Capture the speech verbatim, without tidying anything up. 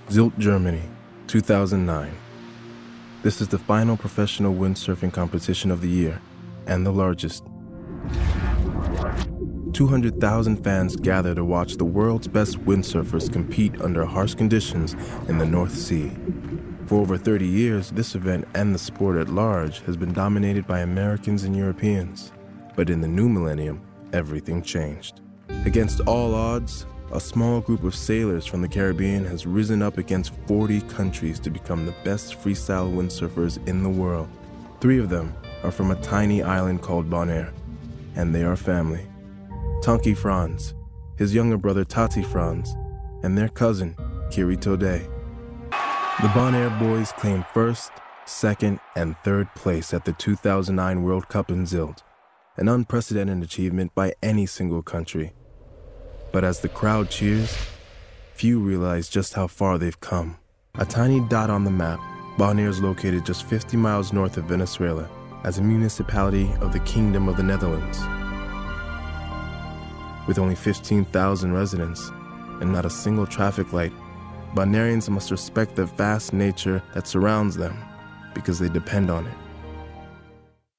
Sylt, Germany, two thousand nine. This is the final professional windsurfing competition of the year, and the largest. two hundred thousand fans gather to watch the world's best windsurfers compete under harsh conditions in the North Sea. For over thirty years, this event and the sport at large has been dominated by Americans and Europeans. But in the new millennium, everything changed. Against all odds, a small group of sailors from the Caribbean has risen up against forty countries to become the best freestyle windsurfers in the world. Three of them are from a tiny island called Bonaire, and they are family. Tonky Franz, his younger brother Tati Franz, and their cousin, Kiri Tode. The Bonaire boys claimed first, second, and third place at the two thousand nine World Cup in Sylt, an unprecedented achievement by any single country. But as the crowd cheers, few realize just how far they've come. A tiny dot on the map, Bonaire is located just fifty miles north of Venezuela as a municipality of the Kingdom of the Netherlands. With only fifteen thousand residents and not a single traffic light, Bonairians must respect the vast nature that surrounds them because they depend on it.